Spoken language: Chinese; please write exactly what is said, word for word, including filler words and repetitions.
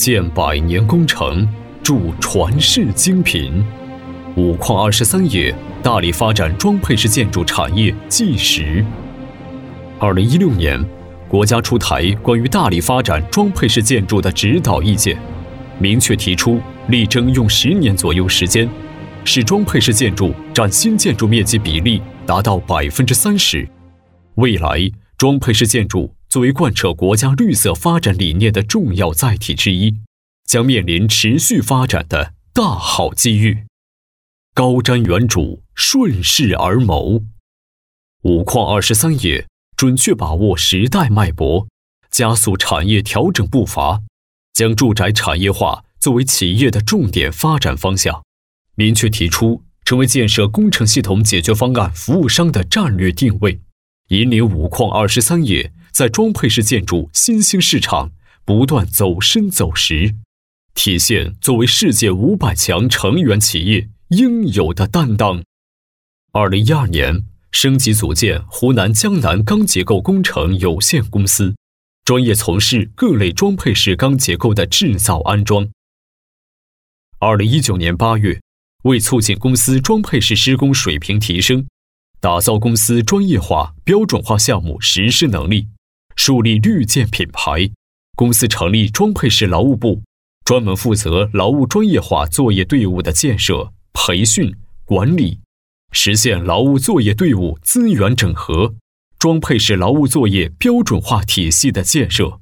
建百年工程，铸传世精品。五矿二十三页，大力发展装配式建筑产业纪实。二零一六年，国家出台关于大力发展装配式建筑的指导意见，明确提出力争用十年左右时间，使装配式建筑占新建筑面积比例达到百分之三十。未来，装配式建筑作为贯彻国家绿色发展理念的重要载体之一，将面临持续发展的大好机遇。高瞻远瞩，顺势而谋。五矿二十三页准确把握时代脉搏，加速产业调整步伐，将住宅产业化作为企业的重点发展方向，明确提出成为建设工程系统解决方案服务商的战略定位，引领五矿二十三页在装配式建筑新兴市场不断走深走实，体现作为世界五百强成员企业应有的担当。二零一二年，升级组建湖南江南钢结构工程有限公司，专业从事各类装配式钢结构的制造安装。二零一九年八月，为促进公司装配式施工水平提升，打造公司专业化标准化项目实施能力，树立绿建品牌，公司成立装配式劳务部，专门负责劳务专业化作业队伍的建设、培训、管理，实现劳务作业队伍资源整合、装配式劳务作业标准化体系的建设。